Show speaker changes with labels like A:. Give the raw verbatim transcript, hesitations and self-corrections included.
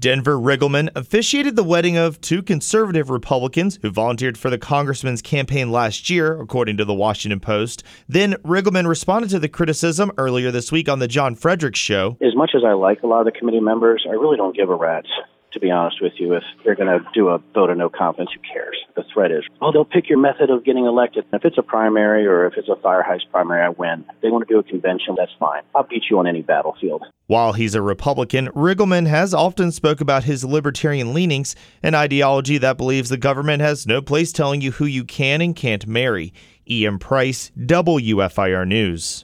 A: Denver Riggleman officiated the wedding of two conservative Republicans who volunteered for the congressman's campaign last year, according to the Washington Post. Then Riggleman responded to the criticism earlier this week on the John Fredericks Show.
B: As much as I like a lot of the committee members, I really don't give a rat's, to be honest with you. If they're going to do a vote of no confidence, who cares? The threat is, oh, they'll pick your method of getting elected. If it's a primary or if it's a fire heist primary, I win. If they want to do a convention, that's fine. I'll beat you on any battlefield.
A: While he's a Republican, Riggleman has often spoke about his libertarian leanings, an ideology that believes the government has no place telling you who you can and can't marry. Ian Price, W F I R News.